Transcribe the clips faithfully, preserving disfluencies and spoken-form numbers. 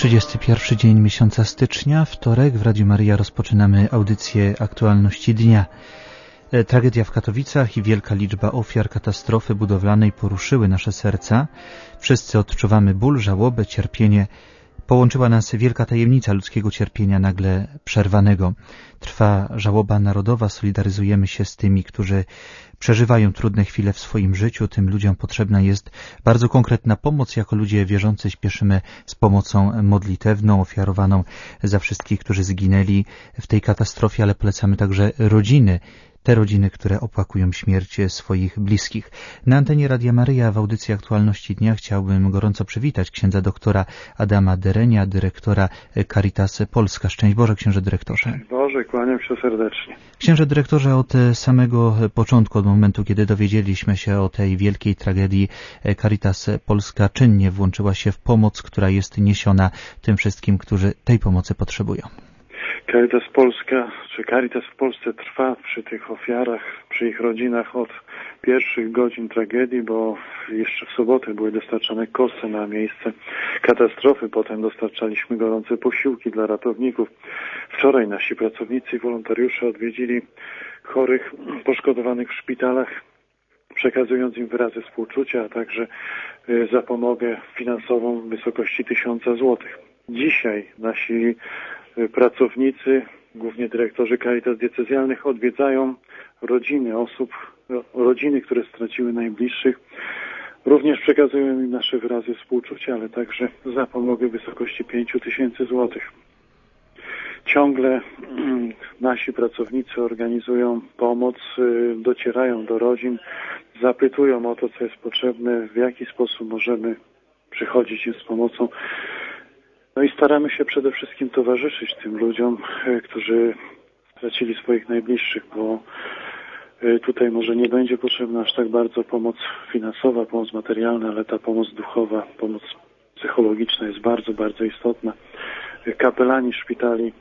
trzydziesty pierwszy dzień miesiąca stycznia, wtorek. W Radiu Maryja rozpoczynamy audycję Aktualności Dnia. Tragedia w Katowicach i wielka liczba ofiar katastrofy budowlanej poruszyły nasze serca. Wszyscy odczuwamy ból, żałobę, cierpienie. Połączyła nas wielka tajemnica ludzkiego cierpienia nagle przerwanego. Trwa żałoba narodowa, solidaryzujemy się z tymi, którzy przeżywają trudne chwile w swoim życiu. Tym ludziom potrzebna jest bardzo konkretna pomoc. Jako ludzie wierzący śpieszymy z pomocą modlitewną, ofiarowaną za wszystkich, którzy zginęli w tej katastrofie, ale polecamy także rodziny. Te rodziny, które opłakują śmierć swoich bliskich. Na antenie Radia Maryja w audycji Aktualności Dnia chciałbym gorąco przywitać księdza doktora Adama Derenia, dyrektora Caritas Polska. Szczęść Boże, księże dyrektorze. Szczęść Boże, kłaniam się serdecznie. Księże dyrektorze, od samego początku, od momentu, kiedy dowiedzieliśmy się o tej wielkiej tragedii, Caritas Polska czynnie włączyła się w pomoc, która jest niesiona tym wszystkim, którzy tej pomocy potrzebują. Caritas Polska, czy Caritas w Polsce trwa przy tych ofiarach, przy ich rodzinach od pierwszych godzin tragedii, bo jeszcze w sobotę były dostarczane kosy na miejsce katastrofy, potem dostarczaliśmy gorące posiłki dla ratowników. Wczoraj nasi pracownicy i wolontariusze odwiedzili chorych, poszkodowanych w szpitalach, przekazując im wyrazy współczucia, a także zapomogę finansową w wysokości tysiąca złotych. Dzisiaj nasi pracownicy, głównie dyrektorzy Caritas diecezjalnych, odwiedzają rodziny osób, rodziny, które straciły najbliższych. Również przekazują im nasze wyrazy współczucia, ale także zapomogę w wysokości pięciu tysięcy złotych. Ciągle nasi pracownicy organizują pomoc, docierają do rodzin, zapytują o to, co jest potrzebne, w jaki sposób możemy przychodzić im z pomocą. No i staramy się przede wszystkim towarzyszyć tym ludziom, którzy stracili swoich najbliższych, bo tutaj może nie będzie potrzebna aż tak bardzo pomoc finansowa, pomoc materialna, ale ta pomoc duchowa, pomoc psychologiczna jest bardzo, bardzo istotna. Kapelani szpitali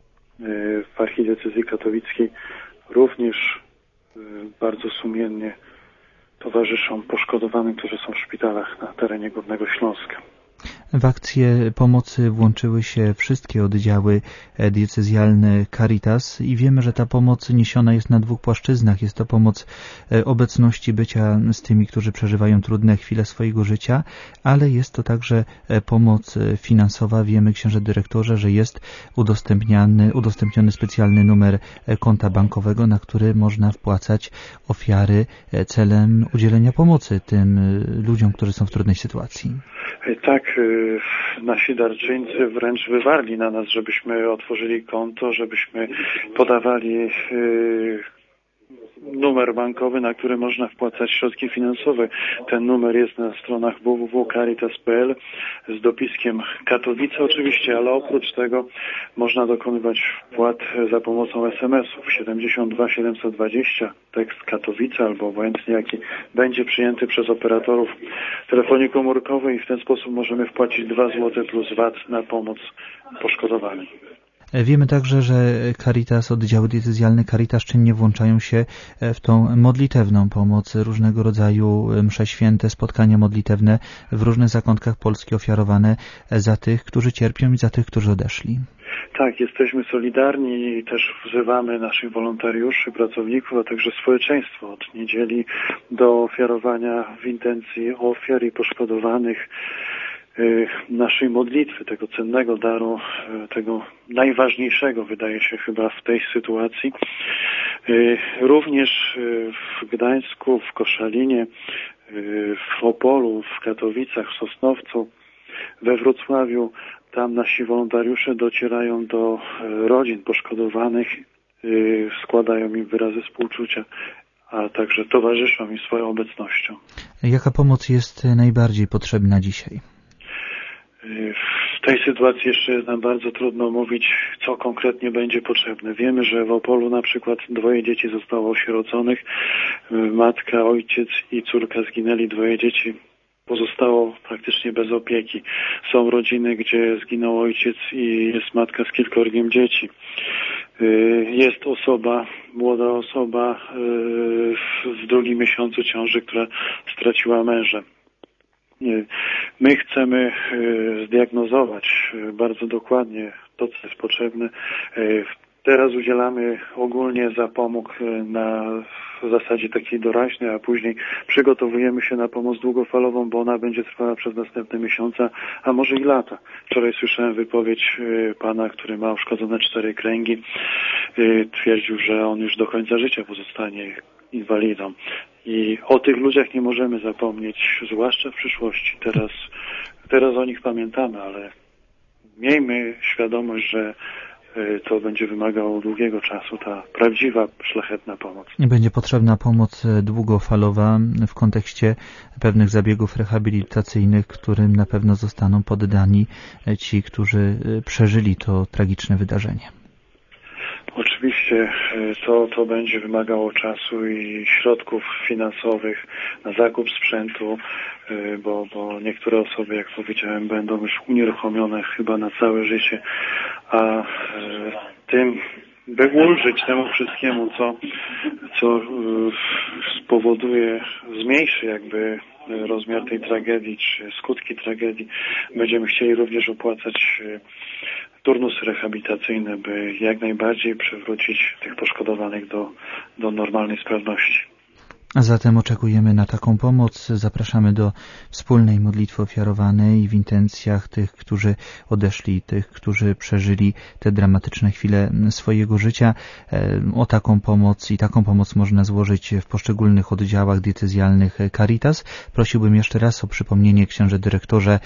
w archidiecezji katowickiej również bardzo sumiennie towarzyszą poszkodowanym, którzy są w szpitalach na terenie Górnego Śląska. W akcję pomocy włączyły się wszystkie oddziały diecezjalne Caritas i wiemy, że ta pomoc niesiona jest na dwóch płaszczyznach. Jest to pomoc obecności, bycia z tymi, którzy przeżywają trudne chwile swojego życia, ale jest to także pomoc finansowa. Wiemy, księże dyrektorze, że jest udostępniany, udostępniony specjalny numer konta bankowego, na który można wpłacać ofiary celem udzielenia pomocy tym ludziom, którzy są w trudnej sytuacji. Tak, nasi darczyńcy wręcz wywarli na nas, żebyśmy otworzyli konto, żebyśmy podawali numer bankowy, na który można wpłacać środki finansowe. Ten numer jest na stronach w w w kropka caritas kropka p l z dopiskiem Katowice oczywiście, ale oprócz tego można dokonywać wpłat za pomocą es em esów siedemdziesiąt dwa siedemset dwadzieścia, tekst Katowice albo obojętnie jaki będzie przyjęty przez operatorów telefonii komórkowej i w ten sposób możemy wpłacić dwa złote plus V A T na pomoc poszkodowanym. Wiemy także, że Caritas, oddziały diecezjalne Caritas czynnie włączają się w tą modlitewną pomoc, różnego rodzaju msze święte, spotkania modlitewne w różnych zakątkach Polski ofiarowane za tych, którzy cierpią i za tych, którzy odeszli. Tak, jesteśmy solidarni i też wzywamy naszych wolontariuszy, pracowników, a także społeczeństwo od niedzieli do ofiarowania w intencji ofiar i poszkodowanych naszej modlitwy, tego cennego daru, tego najważniejszego, wydaje się chyba w tej sytuacji. Również w Gdańsku, w Koszalinie, w Opolu, w Katowicach, w Sosnowcu, we Wrocławiu, tam nasi wolontariusze docierają do rodzin poszkodowanych, składają im wyrazy współczucia, a także towarzyszą im swoją obecnością. Jaka pomoc jest najbardziej potrzebna dzisiaj? W tej sytuacji jeszcze jest nam bardzo trudno mówić, co konkretnie będzie potrzebne. Wiemy, że w Opolu na przykład dwoje dzieci zostało osieroconych. Matka, ojciec i córka zginęli, dwoje dzieci pozostało praktycznie bez opieki. Są rodziny, gdzie zginął ojciec i jest matka z kilkorgiem dzieci. Jest osoba, młoda osoba w drugim miesiącu ciąży, która straciła męża. My chcemy zdiagnozować bardzo dokładnie to, co jest potrzebne. Teraz udzielamy ogólnie zapomóg na w zasadzie takiej doraźnej, a później przygotowujemy się na pomoc długofalową, bo ona będzie trwała przez następne miesiące, a może i lata. Wczoraj słyszałem wypowiedź pana, który ma uszkodzone cztery kręgi. Twierdził, że on już do końca życia pozostanie inwalidą. I o tych ludziach nie możemy zapomnieć, zwłaszcza w przyszłości. Teraz, teraz o nich pamiętamy, ale miejmy świadomość, że to będzie wymagało długiego czasu, ta prawdziwa, szlachetna pomoc. Będzie potrzebna pomoc długofalowa w kontekście pewnych zabiegów rehabilitacyjnych, którym na pewno zostaną poddani ci, którzy przeżyli to tragiczne wydarzenie. Oczywiście to, to będzie wymagało czasu i środków finansowych na zakup sprzętu, bo, bo niektóre osoby, jak powiedziałem, będą już unieruchomione chyba na całe życie, a tym, by ulżyć temu wszystkiemu, co, co spowoduje, zmniejszy jakby rozmiar tej tragedii, czy skutki tragedii, będziemy chcieli również opłacać turnusy rehabilitacyjne, by jak najbardziej przywrócić tych poszkodowanych do, do normalnej sprawności. A zatem oczekujemy na taką pomoc. Zapraszamy do wspólnej modlitwy ofiarowanej w intencjach tych, którzy odeszli, tych, którzy przeżyli te dramatyczne chwile swojego życia. O taką pomoc i taką pomoc można złożyć w poszczególnych oddziałach diecezjalnych Caritas. Prosiłbym jeszcze raz o przypomnienie, księże dyrektorze,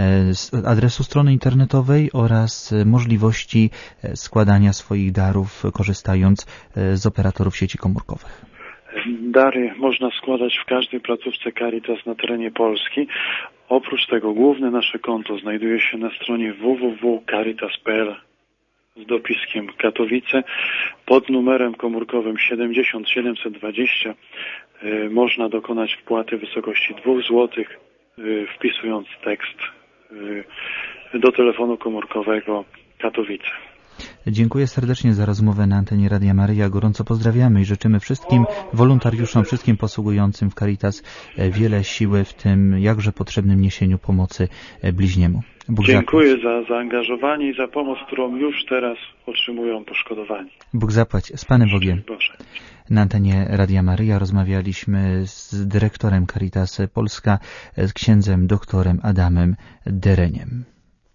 adresu strony internetowej oraz możliwości składania swoich darów, korzystając z operatorów sieci komórkowych. Dary można składać w każdej placówce Caritas na terenie Polski. Oprócz tego główne nasze konto znajduje się na stronie w w w kropka caritas kropka p l z dopiskiem Katowice. Pod numerem komórkowym siedemdziesiąt siedemset dwadzieścia y, można dokonać wpłaty w wysokości dwóch złotych, y, wpisując tekst y, do telefonu komórkowego Katowice. Dziękuję serdecznie za rozmowę na antenie Radia Maryja. Gorąco pozdrawiamy i życzymy wszystkim wolontariuszom, wszystkim posługującym w Caritas wiele siły w tym jakże potrzebnym niesieniu pomocy bliźniemu. Bóg Dziękuję zapłać. za zaangażowanie i za pomoc, którą już teraz otrzymują poszkodowani. Bóg zapłać. Z Panem Bogiem. Boże. Na antenie Radia Maryja rozmawialiśmy z dyrektorem Caritas Polska, z księdzem doktorem Adamem Dereniem.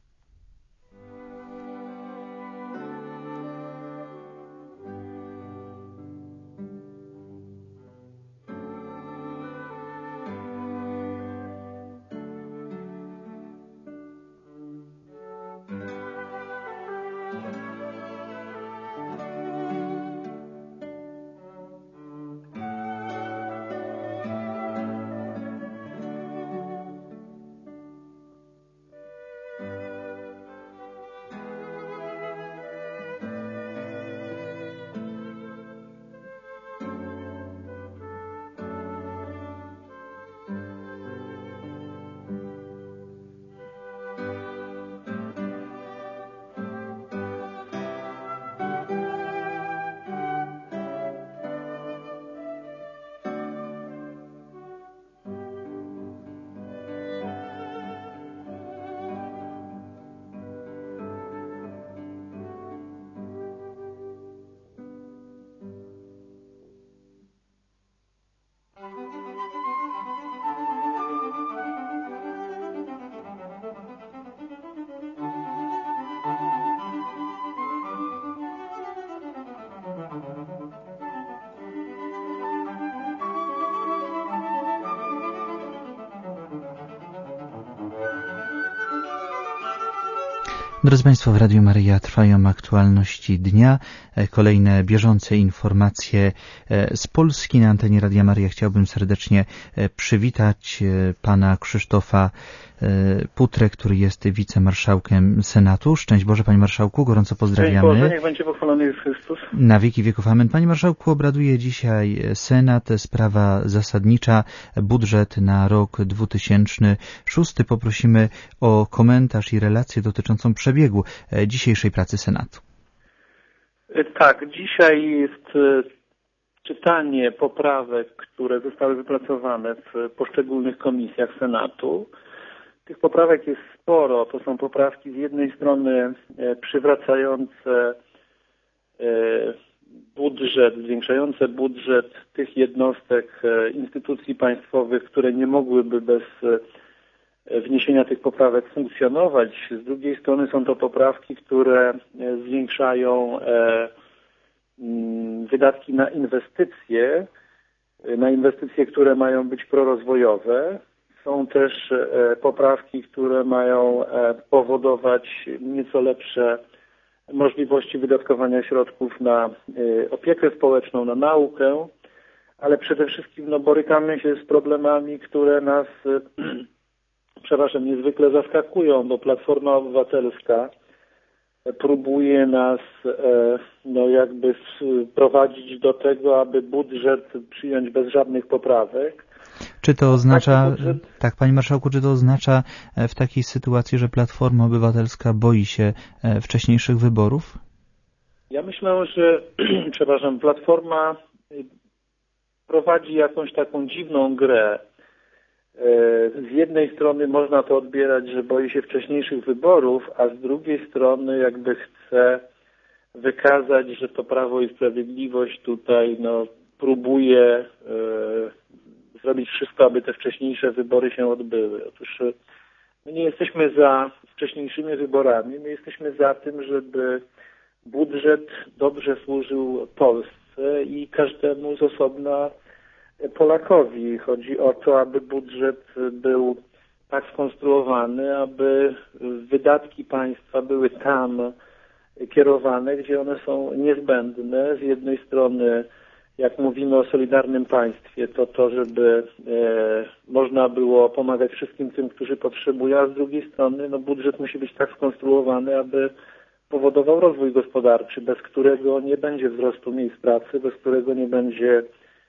Drodzy Państwo, w Radiu Maryja trwają aktualności dnia. Kolejne bieżące informacje z Polski. Na antenie Radia Maryja chciałbym serdecznie przywitać pana Krzysztofa Putrę, który jest wicemarszałkiem Senatu. Szczęść Boże, Panie Marszałku, gorąco pozdrawiamy. Szczęść Boże, niech będzie pochwalony Jezus Chrystus. Na wieki wieków amen. Panie Marszałku, obraduje dzisiaj Senat, sprawa zasadnicza, budżet na rok dwa tysiące szósty. Poprosimy o komentarz i relację dotyczącą przebiegu dzisiejszej pracy Senatu. Tak, dzisiaj jest czytanie poprawek, które zostały wypracowane w poszczególnych komisjach Senatu. tych poprawek jest sporo. To są poprawki z jednej strony przywracające budżet, zwiększające budżet tych jednostek, instytucji państwowych, które nie mogłyby bez wniesienia tych poprawek funkcjonować. Z drugiej strony są to poprawki, które zwiększają wydatki na inwestycje, na inwestycje, które mają być prorozwojowe. Są też poprawki, które mają powodować nieco lepsze możliwości wydatkowania środków na opiekę społeczną, na naukę, ale przede wszystkim no, borykamy się z problemami, które nas przepraszam, niezwykle zaskakują, bo Platforma Obywatelska próbuje nas no, jakby prowadzić do tego, aby budżet przyjąć bez żadnych poprawek. Czy to oznacza, budżet... tak Panie Marszałku, czy to oznacza w takiej sytuacji, że Platforma Obywatelska boi się wcześniejszych wyborów? Ja myślę, że przepraszam, Platforma prowadzi jakąś taką dziwną grę. Z jednej strony można to odbierać, że boi się wcześniejszych wyborów, a z drugiej strony jakby chce wykazać, że to Prawo i Sprawiedliwość tutaj no, próbuje e, zrobić wszystko, aby te wcześniejsze wybory się odbyły. Otóż my nie jesteśmy za wcześniejszymi wyborami, my jesteśmy za tym, żeby budżet dobrze służył Polsce i każdemu z osobna Polakowi. Chodzi o to, aby budżet był tak skonstruowany, aby wydatki państwa były tam kierowane, gdzie one są niezbędne. Z jednej strony, jak mówimy o solidarnym państwie, to to, żeby e, można było pomagać wszystkim tym, którzy potrzebują, a z drugiej strony no, budżet musi być tak skonstruowany, aby powodował rozwój gospodarczy, bez którego nie będzie wzrostu miejsc pracy, bez którego nie będzie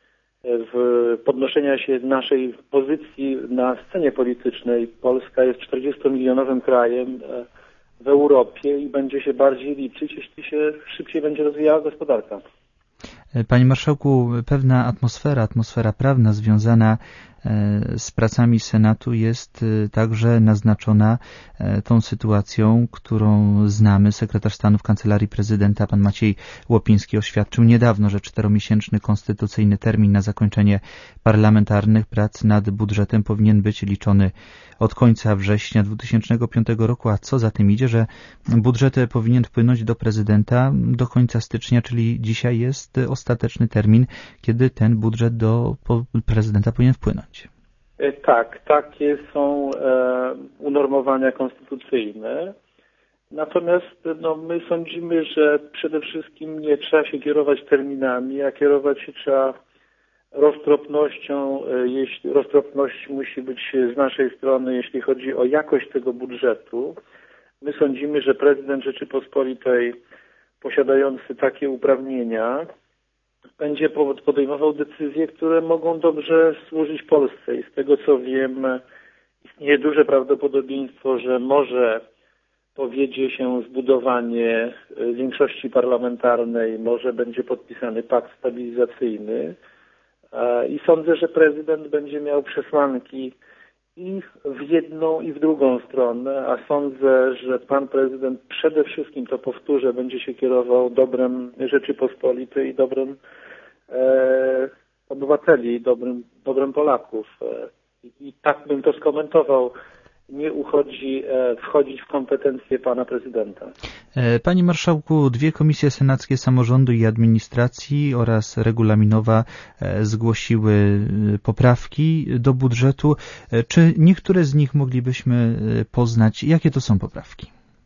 w podnoszenia się naszej pozycji na scenie politycznej. Polska jest czterdziestomilionowym krajem w Europie i będzie się bardziej liczyć, jeśli się szybciej będzie rozwijała gospodarka. Panie Marszałku, pewna atmosfera, atmosfera prawna związana z pracami Senatu jest także naznaczona tą sytuacją, którą znamy. Sekretarz stanu w Kancelarii Prezydenta, pan Maciej Łopiński, oświadczył niedawno, że czteromiesięczny konstytucyjny termin na zakończenie parlamentarnych prac nad budżetem powinien być liczony od końca września dwa tysiące piątego roku, a co za tym idzie, że budżet powinien wpłynąć do prezydenta do końca stycznia, czyli dzisiaj jest ostateczny termin, kiedy ten budżet do prezydenta powinien wpłynąć. Tak, takie są e, unormowania konstytucyjne. Natomiast no, my sądzimy, że przede wszystkim nie trzeba się kierować terminami, a kierować się trzeba roztropnością. Jeśli roztropność musi być z naszej strony, jeśli chodzi o jakość tego budżetu. My sądzimy, że prezydent Rzeczypospolitej posiadający takie uprawnienia będzie podejmował decyzje, które mogą dobrze służyć Polsce. I z tego co wiem, istnieje duże prawdopodobieństwo, że może powiedzie się zbudowanie większości parlamentarnej, może będzie podpisany pakt stabilizacyjny i sądzę, że prezydent będzie miał przesłanki i w jedną, i w drugą stronę, a sądzę, że pan prezydent przede wszystkim, to powtórzę, będzie się kierował dobrem Rzeczypospolitej i dobrem e, obywateli, dobrem, dobrem Polaków. E, I tak bym to skomentował. Nie uchodzi e, wchodzić w kompetencje pana prezydenta. Panie Marszałku, dwie komisje senackie samorządu i administracji oraz regulaminowa zgłosiły poprawki do budżetu. Czy niektóre z nich moglibyśmy poznać? Jakie to są poprawki?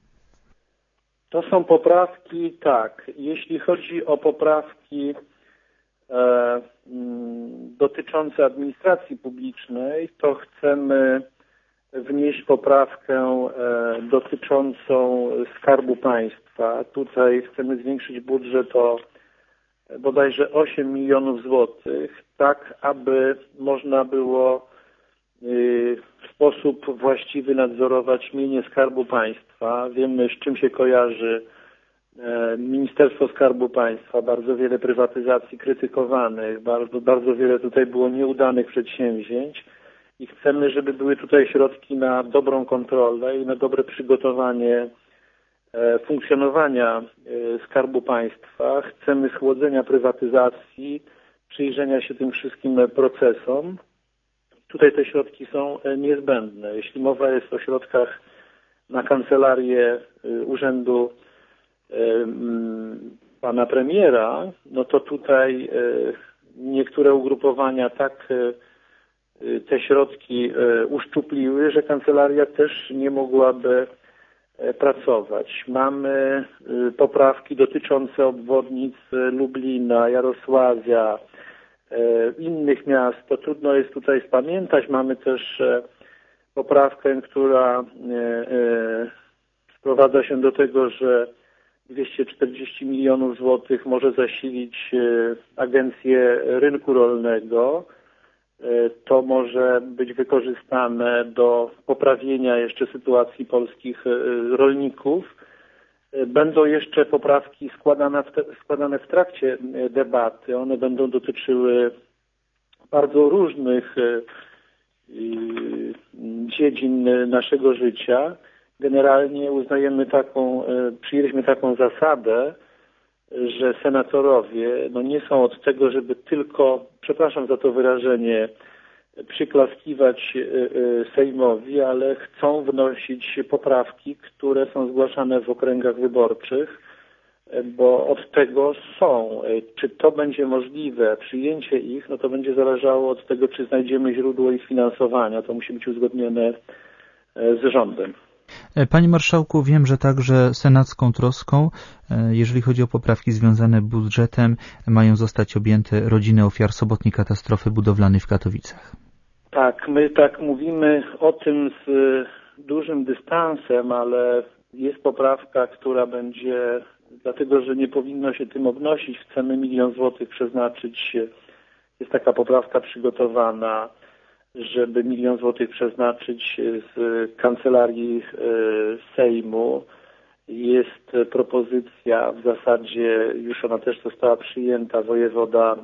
To są poprawki, tak. Jeśli chodzi o poprawki e, dotyczące administracji publicznej, to chcemy wnieść poprawkę e, dotyczącą Skarbu Państwa. Tutaj chcemy zwiększyć budżet o bodajże osiem milionów złotych, tak aby można było y, w sposób właściwy nadzorować mienie Skarbu Państwa. Wiemy, z czym się kojarzy e, Ministerstwo Skarbu Państwa. Bardzo wiele prywatyzacji krytykowanych, bardzo, bardzo wiele tutaj było nieudanych przedsięwzięć. i chcemy, żeby były tutaj środki na dobrą kontrolę i na dobre przygotowanie funkcjonowania Skarbu Państwa. Chcemy schłodzenia prywatyzacji, przyjrzenia się tym wszystkim procesom. Tutaj te środki są niezbędne. Jeśli mowa jest o środkach na kancelarię urzędu pana premiera, no to tutaj niektóre ugrupowania tak te środki uszczupliły, że kancelaria też nie mogłaby pracować. Mamy poprawki dotyczące obwodnic Lublina, Jarosławia, innych miast. To trudno jest tutaj spamiętać. Mamy też poprawkę, która sprowadza się do tego, że dwieście czterdzieści milionów złotych może zasilić Agencję Rynku Rolnego. To może być wykorzystane do poprawienia jeszcze sytuacji polskich rolników. Będą jeszcze poprawki składane w, te, składane w trakcie debaty. One będą dotyczyły bardzo różnych dziedzin naszego życia. Generalnie uznajemy taką, przyjęliśmy taką zasadę, że senatorowie no nie są od tego, żeby tylko, przepraszam za to wyrażenie, przyklaskiwać Sejmowi, ale chcą wnosić poprawki, które są zgłaszane w okręgach wyborczych, bo od tego są. Czy to będzie możliwe, przyjęcie ich, no to będzie zależało od tego, czy znajdziemy źródło ich finansowania. To musi być uzgodnione z rządem. Panie Marszałku, wiem, że także senacką troską, jeżeli chodzi o poprawki związane budżetem, mają zostać objęte rodziny ofiar sobotniej katastrofy budowlanej w Katowicach. Tak, my tak mówimy o tym z dużym dystansem, ale jest poprawka, która będzie, dlatego że nie powinno się tym obnosić, chcemy milion złotych przeznaczyć, jest taka poprawka przygotowana, żeby milion złotych przeznaczyć z kancelarii Sejmu. Jest propozycja, w zasadzie już ona też została przyjęta, wojewoda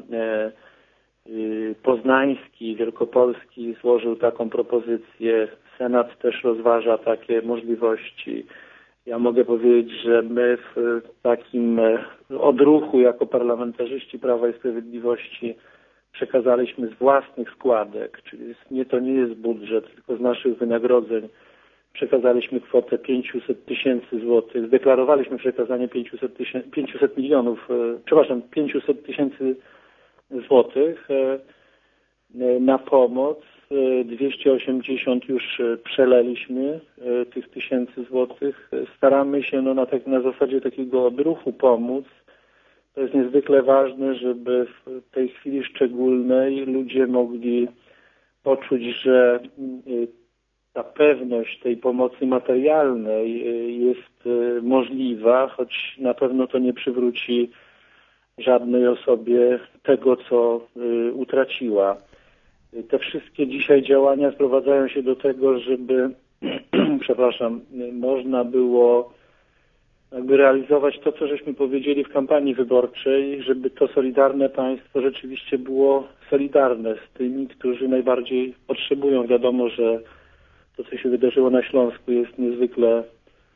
poznański, wielkopolski złożył taką propozycję. Senat też rozważa takie możliwości. Ja mogę powiedzieć, że my w takim odruchu jako parlamentarzyści Prawa i Sprawiedliwości przekazaliśmy z własnych składek, czyli nie, to nie jest budżet, tylko z naszych wynagrodzeń przekazaliśmy kwotę pięćset tysięcy złotych, zdeklarowaliśmy przekazanie pięćset tysięcy, pięćset milionów, przepraszam, pięćset tysięcy złotych na pomoc. dwieście osiemdziesiąt już przeleliśmy tych tysięcy złotych. Staramy się no, na, tak, na zasadzie takiego odruchu pomóc. To jest niezwykle ważne, żeby w tej chwili szczególnej ludzie mogli poczuć, że ta pewność tej pomocy materialnej jest możliwa, choć na pewno to nie przywróci żadnej osobie tego, co utraciła. Te wszystkie dzisiaj działania sprowadzają się do tego, żeby, przepraszam, można było jakby realizować to, co żeśmy powiedzieli w kampanii wyborczej, żeby to solidarne państwo rzeczywiście było solidarne z tymi, którzy najbardziej potrzebują. Wiadomo, że to, co się wydarzyło na Śląsku, jest niezwykle e,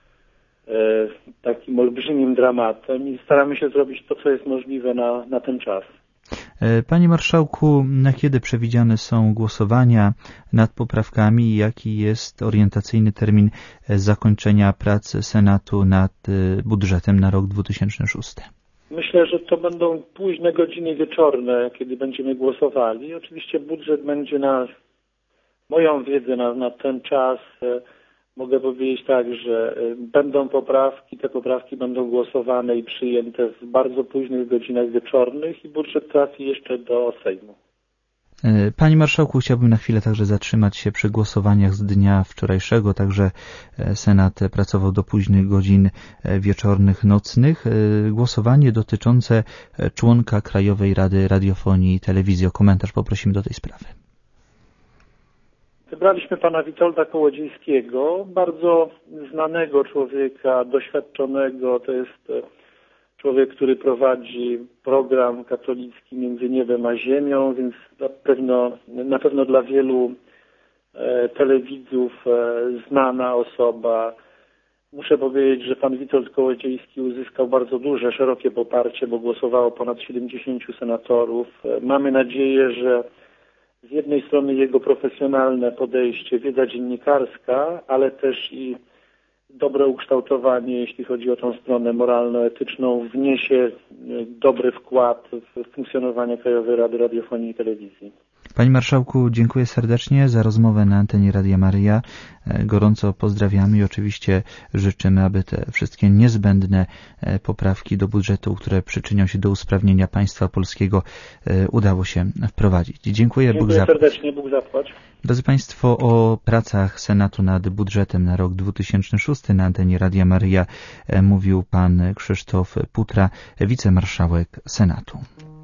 takim olbrzymim dramatem i staramy się zrobić to, co jest możliwe na, na ten czas. Panie Marszałku, na kiedy przewidziane są głosowania nad poprawkami i jaki jest orientacyjny termin zakończenia prac Senatu nad budżetem na rok dwa tysiące szósty? Myślę, że to będą późne godziny wieczorne, kiedy będziemy głosowali. Oczywiście budżet będzie na moją wiedzę na, na ten czas. Mogę powiedzieć tak, że będą poprawki, te poprawki będą głosowane i przyjęte w bardzo późnych godzinach wieczornych i budżet trafi jeszcze do Sejmu. Panie Marszałku, chciałbym na chwilę także zatrzymać się przy głosowaniach z dnia wczorajszego, także Senat pracował do późnych godzin wieczornych, nocnych. Głosowanie dotyczące członka Krajowej Rady Radiofonii i Telewizji. O komentarz poprosimy do tej sprawy. Wybraliśmy pana Witolda Kołodziejskiego, bardzo znanego człowieka, doświadczonego. To jest człowiek, który prowadzi program katolicki Między Niebem a Ziemią, więc na pewno, na pewno dla wielu telewidzów, znana osoba. Muszę powiedzieć, że pan Witold Kołodziejski uzyskał bardzo duże, szerokie poparcie, bo głosowało ponad siedemdziesięciu senatorów. Mamy nadzieję, że z jednej strony jego profesjonalne podejście, wiedza dziennikarska, ale też i dobre ukształtowanie, jeśli chodzi o tą stronę moralno-etyczną, wniesie dobry wkład w funkcjonowanie Krajowej Rady Radiofonii i Telewizji. Panie Marszałku, dziękuję serdecznie za rozmowę na antenie Radia Maryja. Gorąco pozdrawiamy i oczywiście życzymy, aby te wszystkie niezbędne poprawki do budżetu, które przyczynią się do usprawnienia państwa polskiego, udało się wprowadzić. Dziękuję, dziękuję Bóg zapłać. serdecznie, Bóg zapłać. Drodzy Państwo, o pracach Senatu nad budżetem na rok dwa tysiące szósty na antenie Radia Maryja mówił pan Krzysztof Putra, wicemarszałek Senatu.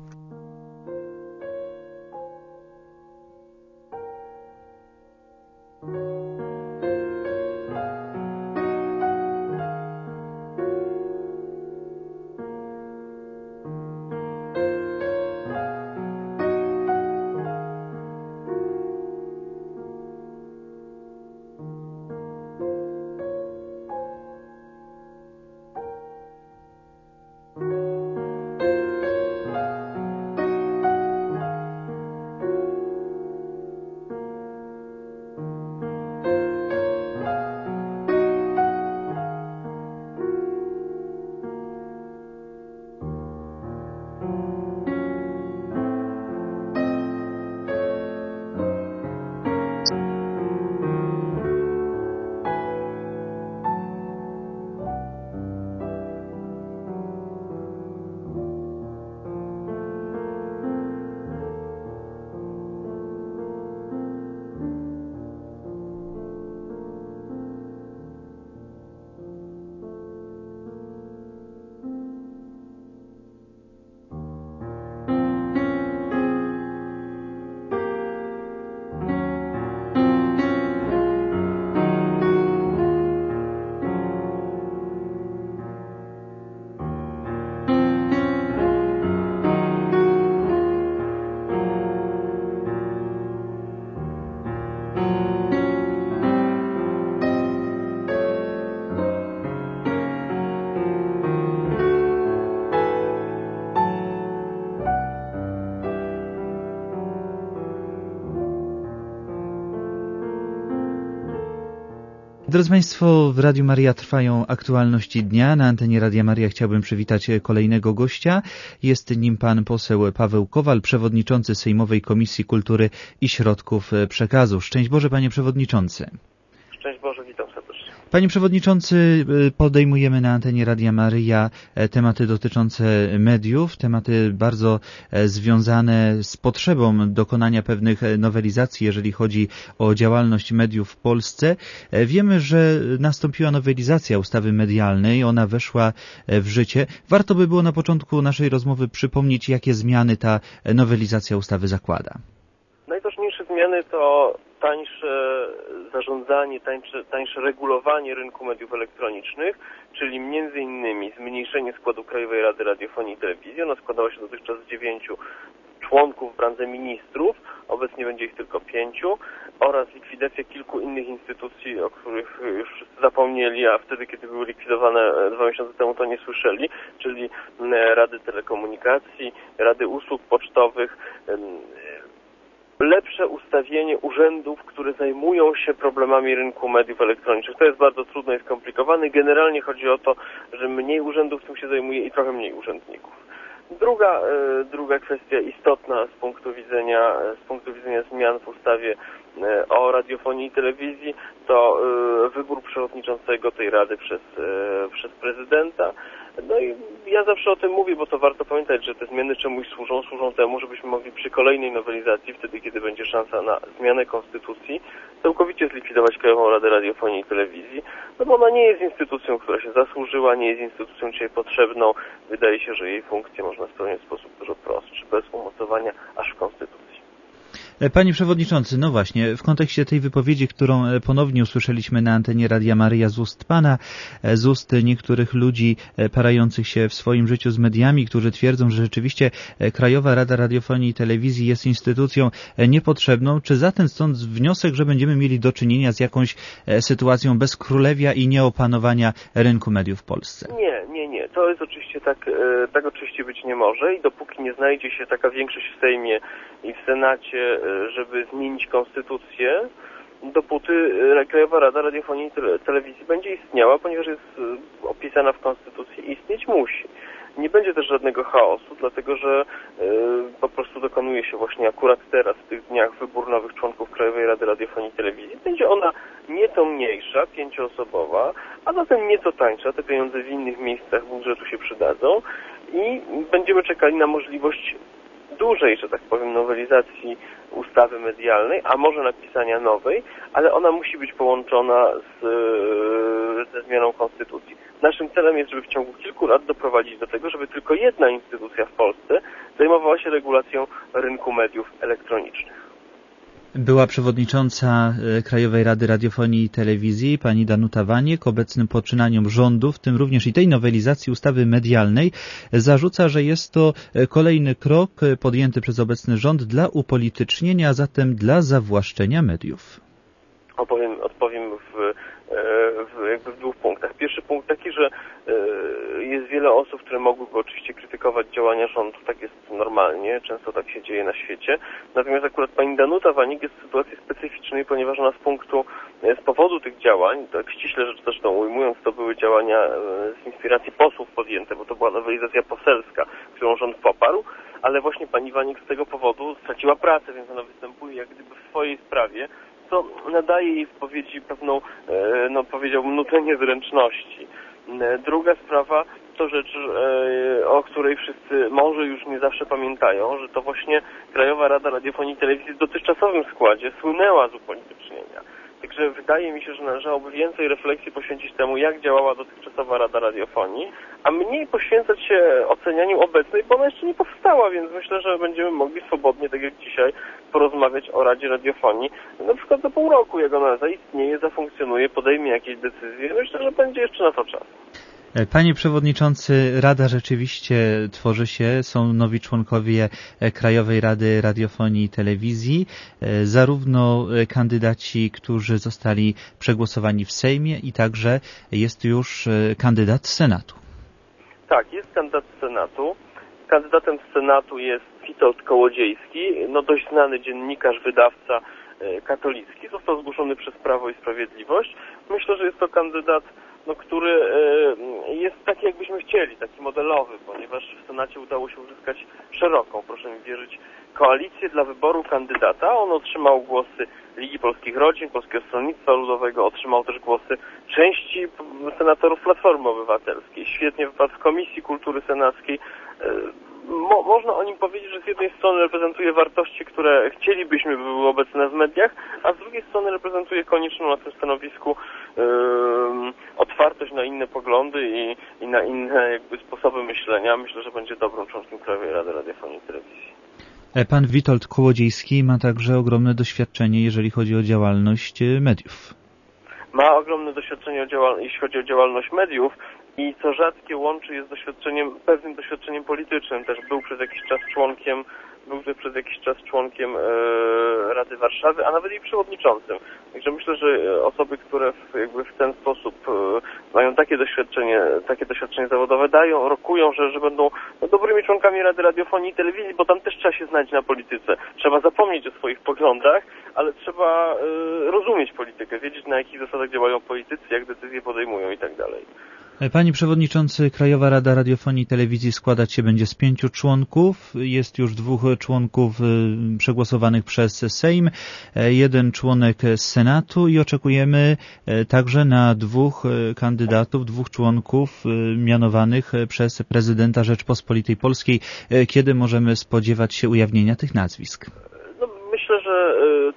Drodzy Państwo, w Radiu Maryja trwają aktualności dnia. Na antenie Radia Maryja chciałbym przywitać kolejnego gościa. Jest nim pan poseł Paweł Kowal, przewodniczący Sejmowej Komisji Kultury i Środków Przekazu. Szczęść Boże, panie przewodniczący. Szczęść Boże, witam serdecznie. Panie przewodniczący, podejmujemy na antenie Radia Maryja tematy dotyczące mediów, tematy bardzo związane z potrzebą dokonania pewnych nowelizacji, jeżeli chodzi o działalność mediów w Polsce. Wiemy, że nastąpiła nowelizacja ustawy medialnej, ona weszła w życie. Warto by było na początku naszej rozmowy przypomnieć, jakie zmiany ta nowelizacja ustawy zakłada. Najważniejsze zmiany to tańsze zarządzanie, tańsze, tańsze regulowanie rynku mediów elektronicznych, czyli między innymi zmniejszenie składu Krajowej Rady Radiofonii i Telewizji. Ona składała się dotychczas z dziewięciu członków w randze ministrów, obecnie będzie ich tylko pięciu, oraz likwidacja kilku innych instytucji, o których już wszyscy zapomnieli, a wtedy, kiedy były likwidowane dwa miesiące temu, to nie słyszeli, czyli Rady Telekomunikacji, Rady Usług Pocztowych, lepsze ustawienie urzędów, które zajmują się problemami rynku mediów elektronicznych. To jest bardzo trudne i skomplikowane. Generalnie chodzi o to, że mniej urzędów tym się zajmuje i trochę mniej urzędników. Druga, druga kwestia istotna z punktu widzenia, z punktu widzenia zmian w ustawie o radiofonii i telewizji to wybór przewodniczącego tej rady przez, przez prezydenta. No i ja zawsze o tym mówię, bo to warto pamiętać, że te zmiany czemuś służą. Służą temu, żebyśmy mogli przy kolejnej nowelizacji, wtedy kiedy będzie szansa na zmianę konstytucji, całkowicie zlikwidować Krajową Radę Radiofonii i Telewizji, no bo ona nie jest instytucją, która się zasłużyła, nie jest instytucją dzisiaj potrzebną. Wydaje się, że jej funkcję można spełniać w sposób dużo prostszy, bez umocowania aż w konstytucji. Panie Przewodniczący, no właśnie, w kontekście tej wypowiedzi, którą ponownie usłyszeliśmy na antenie Radia Maryja z ust Pana, z ust niektórych ludzi parających się w swoim życiu z mediami, którzy twierdzą, że rzeczywiście Krajowa Rada Radiofonii i Telewizji jest instytucją niepotrzebną, czy zatem stąd wniosek, że będziemy mieli do czynienia z jakąś sytuacją bezkrólewia i nieopanowania rynku mediów w Polsce? Nie, nie, nie. To jest oczywiście tak, tak oczywiście być nie może i dopóki nie znajdzie się taka większość w Sejmie i w Senacie, żeby zmienić konstytucję, dopóty Krajowa Rada Radiofonii i Telewizji będzie istniała, ponieważ jest opisana w konstytucji i istnieć musi. Nie będzie też żadnego chaosu, dlatego że y, po prostu dokonuje się właśnie akurat teraz, w tych dniach, wybór nowych członków Krajowej Rady Radiofonii i Telewizji. Będzie ona nieco mniejsza, pięcioosobowa, a zatem nieco tańsza. Te pieniądze w innych miejscach budżetu się przydadzą i będziemy czekali na możliwość dużej, że tak powiem, nowelizacji ustawy medialnej, a może napisania nowej, ale ona musi być połączona z, ze zmianą konstytucji. Naszym celem jest, żeby w ciągu kilku lat doprowadzić do tego, żeby tylko jedna instytucja w Polsce zajmowała się regulacją rynku mediów elektronicznych. Była przewodnicząca Krajowej Rady Radiofonii i Telewizji, pani Danuta Waniek, obecnym poczynaniom rządu, w tym również i tej nowelizacji ustawy medialnej, zarzuca, że jest to kolejny krok podjęty przez obecny rząd dla upolitycznienia, a zatem dla zawłaszczenia mediów. Opowiem, odpowiem w, w, jakby w dwóch punktach. Pierwszy punkt taki, że jest wiele osób, które mogłyby oczywiście krytykować działania rządu, tak jest normalnie, często tak się dzieje na świecie. Natomiast akurat pani Danuta Wanik jest w sytuacji specyficznej, ponieważ ona z punktu, z powodu tych działań, tak ściśle rzecz zresztą ujmując, to były działania z inspiracji posłów podjęte, bo to była nowelizacja poselska, którą rząd poparł, ale właśnie pani Wanik z tego powodu straciła pracę, więc ona występuje jak gdyby w swojej sprawie, co nadaje jej wypowiedzi pewną, no powiedziałbym, nutę niezręczności. Druga sprawa to rzecz, o której wszyscy może już nie zawsze pamiętają, że to właśnie Krajowa Rada Radiofonii i Telewizji w dotychczasowym składzie słynęła z upolitycznienia. Także wydaje mi się, że należałoby więcej refleksji poświęcić temu, jak działała dotychczasowa Rada Radiofonii, a mniej poświęcać się ocenianiu obecnej, bo ona jeszcze nie powstała, więc myślę, że będziemy mogli swobodnie, tak jak dzisiaj, porozmawiać o Radzie Radiofonii. Na przykład za pół roku, jak ona zaistnieje, zafunkcjonuje, podejmie jakieś decyzje. Myślę, że będzie jeszcze na to czas. Panie Przewodniczący, Rada rzeczywiście tworzy się, są nowi członkowie Krajowej Rady Radiofonii i Telewizji, zarówno kandydaci, którzy zostali przegłosowani w Sejmie i także jest już kandydat z Senatu. Tak, jest kandydat z Senatu. Kandydatem z Senatu jest Witold Kołodziejski, no dość znany dziennikarz, wydawca katolicki. Został zgłoszony przez Prawo i Sprawiedliwość. Myślę, że jest to kandydat, no, który jest taki, jakbyśmy chcieli, taki modelowy, ponieważ w Senacie udało się uzyskać szeroką, proszę mi wierzyć, koalicję dla wyboru kandydata. On otrzymał głosy Ligi Polskich Rodzin, Polskiego Stronnictwa Ludowego, otrzymał też głosy części senatorów Platformy Obywatelskiej. Świetnie wypadł w Komisji Kultury Senackiej. Mo, można o nim powiedzieć, że z jednej strony reprezentuje wartości, które chcielibyśmy, by były obecne w mediach, a z drugiej strony reprezentuje konieczną na tym stanowisku yy, otwartość na inne poglądy i, i na inne jakby sposoby myślenia. Myślę, że będzie dobrym członkiem Krajowej Rady Radiofonii i Telewizji. Pan Witold Kołodziejski ma także ogromne doświadczenie, jeżeli chodzi o działalność mediów. Ma ogromne doświadczenie, o działal- jeśli chodzi o działalność mediów i co rzadkie łączy je z doświadczeniem, pewnym doświadczeniem politycznym. Też był przez jakiś czas członkiem, był też przez jakiś czas członkiem e, Rady Warszawy, a nawet jej przewodniczącym. Także myślę, że osoby, które w, jakby w ten sposób e, mają takie doświadczenie, takie doświadczenie zawodowe, dają, rokują, że, że będą no, dobrymi członkami Rady Radiofonii i Telewizji, bo tam też trzeba się znać na polityce. Trzeba zapomnieć o swoich poglądach, ale trzeba e, rozumieć politykę, wiedzieć, na jakich zasadach działają politycy, jak decyzje podejmują i tak dalej. Panie Przewodniczący, Krajowa Rada Radiofonii i Telewizji składać się będzie z pięciu członków. Jest już dwóch członków przegłosowanych przez Sejm, jeden członek z Senatu i oczekujemy także na dwóch kandydatów, dwóch członków mianowanych przez prezydenta Rzeczpospolitej Polskiej. Kiedy możemy spodziewać się ujawnienia tych nazwisk? No, myślę, że te nazwiska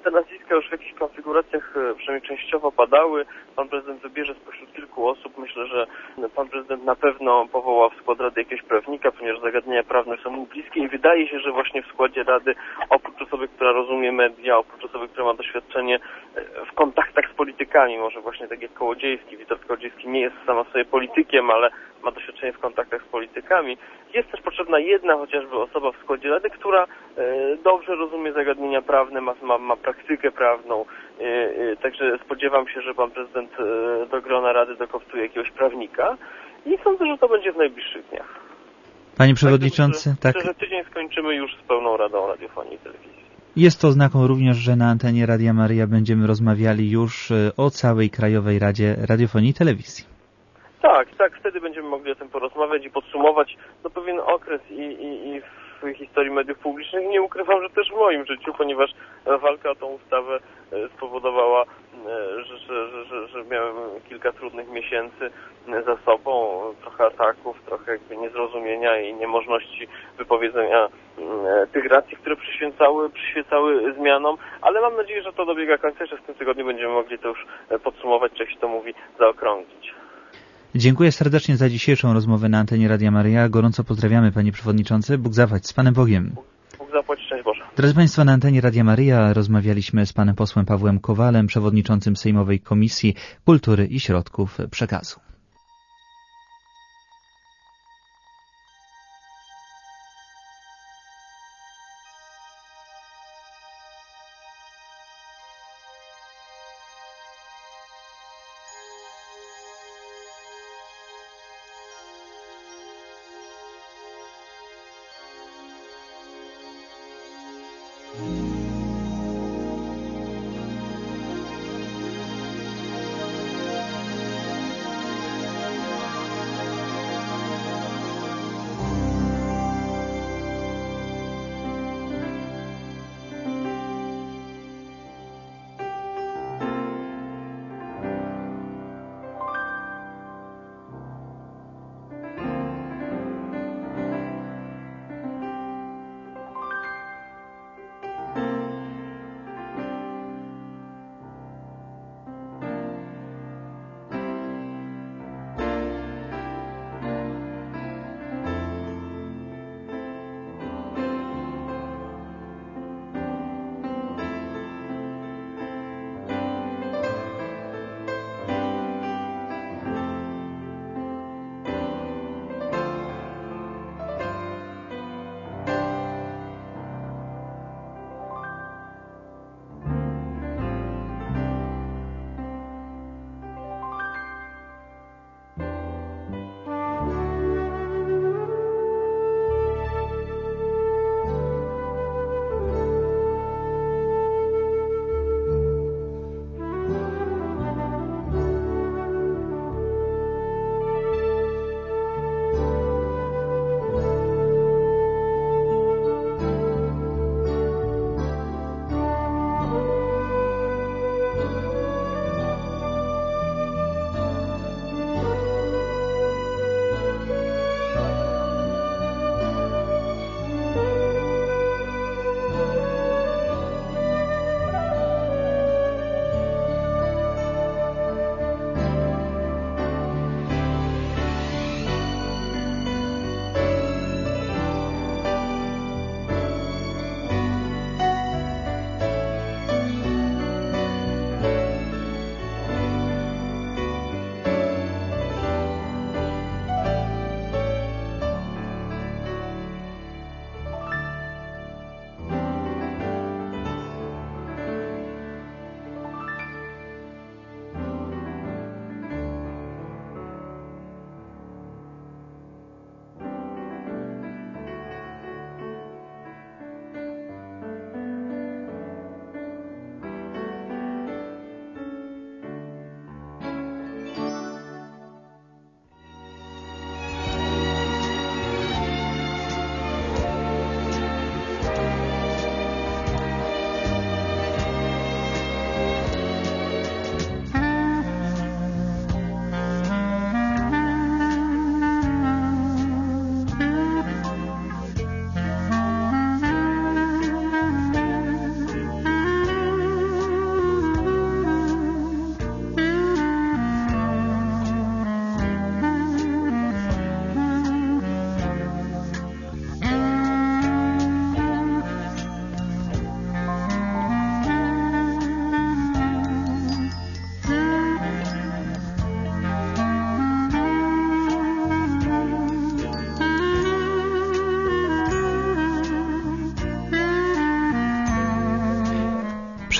nazwiska już w jakichś konfiguracjach przynajmniej częściowo padały. Pan prezydent wybierze spośród kilku osób. Myślę, że pan prezydent na pewno powoła w skład Rady jakiegoś prawnika, ponieważ zagadnienia prawne są mu bliskie i wydaje się, że właśnie w składzie Rady, oprócz osoby, która rozumie media, oprócz osoby, która ma doświadczenie w kontaktach z politykami, może właśnie tak jak Kołodziejski, Witold Kołodziejski nie jest sama sobie politykiem, ale ma doświadczenie w kontaktach z politykami. Jest też potrzebna jedna chociażby osoba w składzie Rady, która dobrze rozumie zagadnienia prawne, ma, ma, ma praktykę prawną. Także spodziewam się, że pan prezydent do grona Rady dokoptuje jakiegoś prawnika i sądzę, że to będzie w najbliższych dniach. Panie Przewodniczący, tak. tak. Że tydzień skończymy już z pełną Radą Radiofonii i Telewizji. Jest to oznaką również, że na antenie Radia Maryja będziemy rozmawiali już o całej Krajowej Radzie Radiofonii i Telewizji. Tak, tak, wtedy będziemy mogli o tym porozmawiać i podsumować no, pewien okres i, i, i w historii mediów publicznych. Nie ukrywam, że też w moim życiu, ponieważ walka o tą ustawę spowodowała, że, że, że, że miałem kilka trudnych miesięcy za sobą, trochę ataków, trochę jakby niezrozumienia i niemożności wypowiedzenia tych racji, które przyświecały, przyświecały zmianom, ale mam nadzieję, że to dobiega końca, że w tym tygodniu będziemy mogli to już podsumować, czy jak się to mówi, zaokrąglić. Dziękuję serdecznie za dzisiejszą rozmowę na antenie Radia Maryja. Gorąco pozdrawiamy, panie przewodniczący. Bóg zapłać. Z Panem Bogiem. Bóg zapłać. Szczęść Boże. Drodzy Państwo, na antenie Radia Maryja rozmawialiśmy z panem posłem Pawłem Kowalem, przewodniczącym Sejmowej Komisji Kultury i Środków Przekazu.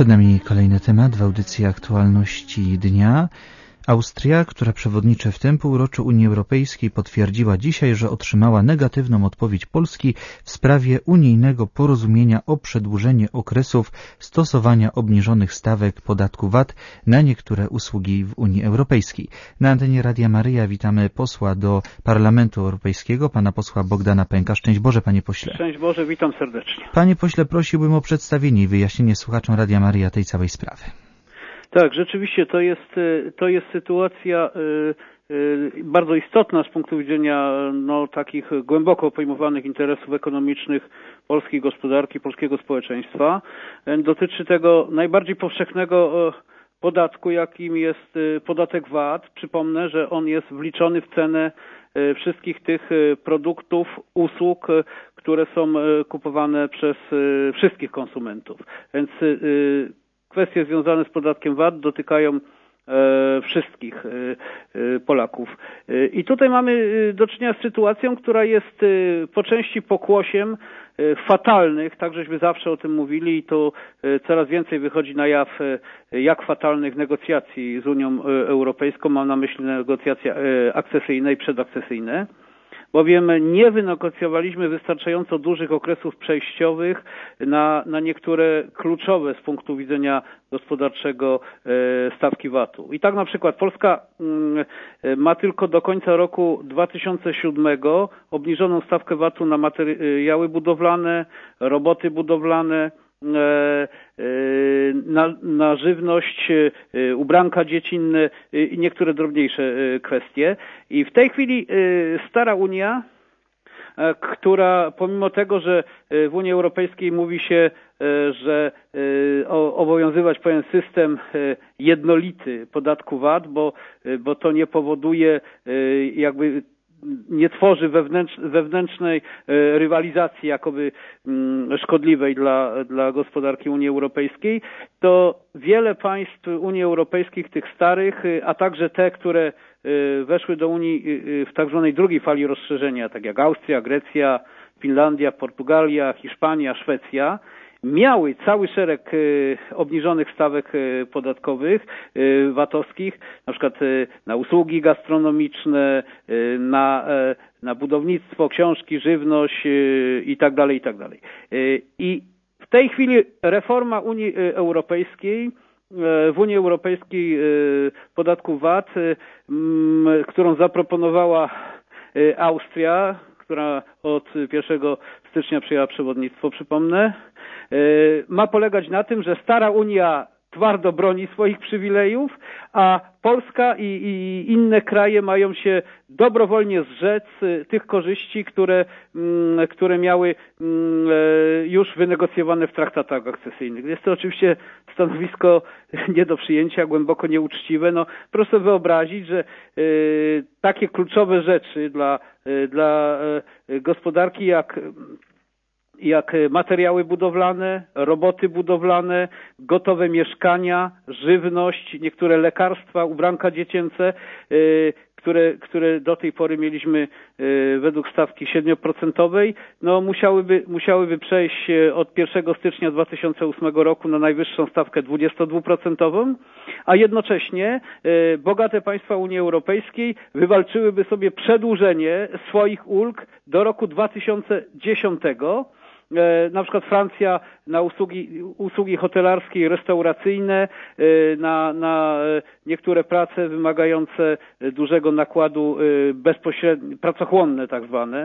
Przed nami kolejny temat w audycji Aktualności Dnia. Austria, która przewodniczy w tym półroczu Unii Europejskiej, potwierdziła dzisiaj, że otrzymała negatywną odpowiedź Polski w sprawie unijnego porozumienia o przedłużenie okresów stosowania obniżonych stawek podatku V A T na niektóre usługi w Unii Europejskiej. Na antenie Radia Maryja witamy posła do Parlamentu Europejskiego, pana posła Bogdana Pęka. Szczęść Boże, panie pośle. Szczęść Boże, witam serdecznie. Panie pośle, prosiłbym o przedstawienie i wyjaśnienie słuchaczom Radia Maryja tej całej sprawy. Tak, rzeczywiście to jest, to jest sytuacja bardzo istotna z punktu widzenia no, takich głęboko pojmowanych interesów ekonomicznych polskiej gospodarki, polskiego społeczeństwa. Dotyczy tego najbardziej powszechnego podatku, jakim jest podatek V A T. Przypomnę, że on jest wliczony w cenę wszystkich tych produktów, usług, które są kupowane przez wszystkich konsumentów. Więc kwestie związane z podatkiem V A T dotykają e, wszystkich e, Polaków. E, I tutaj mamy do czynienia z sytuacją, która jest e, po części pokłosiem e, fatalnych, tak żeśmy zawsze o tym mówili i to e, coraz więcej wychodzi na jaw, e, jak fatalnych negocjacji z Unią Europejską, mam na myśli negocjacje e, akcesyjne i przedakcesyjne. Bowiem nie wynegocjowaliśmy wystarczająco dużych okresów przejściowych na, na niektóre kluczowe z punktu widzenia gospodarczego e, stawki V A T-u. I tak na przykład Polska mm, ma tylko do końca roku dwa tysiące siódmego obniżoną stawkę V A T-u na materiały budowlane, roboty budowlane, Na, na żywność, ubranka dziecinne i niektóre drobniejsze kwestie. I w tej chwili stara Unia, która pomimo tego, że w Unii Europejskiej mówi się, że obowiązywać powinien system jednolity podatku V A T, bo, bo to nie powoduje jakby nie tworzy wewnętrz, wewnętrznej rywalizacji jakoby szkodliwej dla, dla gospodarki Unii Europejskiej, to wiele państw Unii Europejskiej, tych starych, a także te, które weszły do Unii w tak zwanej drugiej fali rozszerzenia, tak jak Austria, Grecja, Finlandia, Portugalia, Hiszpania, Szwecja, miały cały szereg obniżonych stawek podatkowych, V A T-owskich, na przykład na usługi gastronomiczne, na, na budownictwo, książki, żywność i tak dalej, i tak dalej. I w tej chwili reforma Unii Europejskiej, w Unii Europejskiej podatku V A T, którą zaproponowała Austria, która od pierwszego stycznia przejęła przewodnictwo, przypomnę, ma polegać na tym, że stara Unia twardo broni swoich przywilejów, a Polska i, i inne kraje mają się dobrowolnie zrzec tych korzyści, które, które miały już wynegocjowane w traktatach akcesyjnych. Jest to oczywiście stanowisko nie do przyjęcia, głęboko nieuczciwe. No, proszę wyobrazić, że y, takie kluczowe rzeczy dla, y, dla y, gospodarki jak jak materiały budowlane, roboty budowlane, gotowe mieszkania, żywność, niektóre lekarstwa, ubranka dziecięce, które, które do tej pory mieliśmy według stawki siedmioprocentowej, no musiałyby, musiałyby przejść od pierwszego stycznia dwa tysiące ósmego roku na najwyższą stawkę dwudziestodwuprocentową, a jednocześnie bogate państwa Unii Europejskiej wywalczyłyby sobie przedłużenie swoich ulg do roku dwa tysiące dziesiątego. Na przykład Francja na usługi, usługi hotelarskie i restauracyjne, na, na niektóre prace wymagające dużego nakładu bezpośrednio, pracochłonne tak zwane,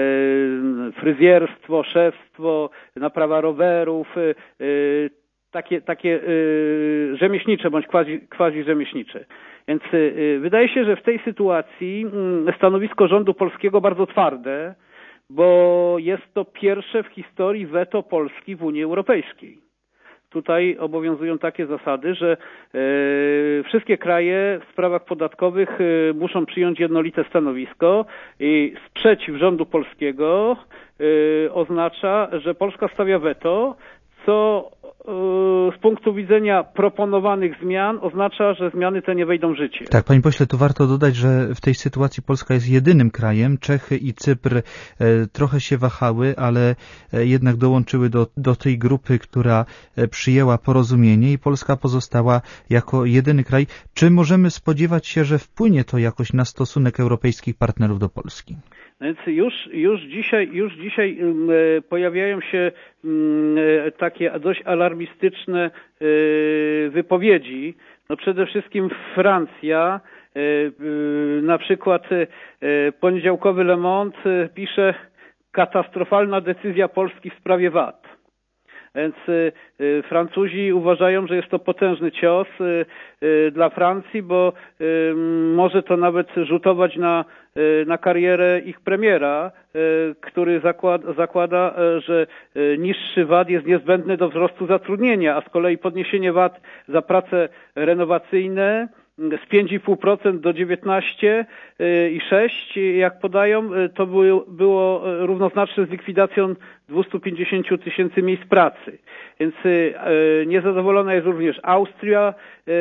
fryzjerstwo, szewstwo, naprawa rowerów, takie, takie rzemieślnicze bądź quasi, quasi rzemieślnicze. Więc wydaje się, że w tej sytuacji stanowisko rządu polskiego bardzo twarde, bo jest to pierwsze w historii weto Polski w Unii Europejskiej. Tutaj obowiązują takie zasady, że e, wszystkie kraje w sprawach podatkowych e, muszą przyjąć jednolite stanowisko i sprzeciw rządu polskiego e, oznacza, że Polska stawia weto, co z punktu widzenia proponowanych zmian oznacza, że zmiany te nie wejdą w życie. Tak, panie pośle, tu warto dodać, że w tej sytuacji Polska jest jedynym krajem. Czechy i Cypr trochę się wahały, ale jednak dołączyły do, do tej grupy, która przyjęła porozumienie i Polska pozostała jako jedyny kraj. Czy możemy spodziewać się, że wpłynie to jakoś na stosunek europejskich partnerów do Polski? Więc już, już dzisiaj, już dzisiaj pojawiają się takie dość alarmistyczne wypowiedzi. No przede wszystkim Francja, na przykład poniedziałkowy Le Monde pisze: katastrofalna decyzja Polski w sprawie V A T. Więc y, Francuzi uważają, że jest to potężny cios y, y, dla Francji, bo y, może to nawet rzutować na, y, na karierę ich premiera, y, który zakłada, zakłada y, że y, niższy V A T jest niezbędny do wzrostu zatrudnienia, a z kolei podniesienie V A T za prace renowacyjne z pięć i pół procent do dziewiętnaście i sześć procent, jak podają, to było, było równoznaczne z likwidacją dwieście pięćdziesiąt tysięcy miejsc pracy. Więc niezadowolona jest również Austria,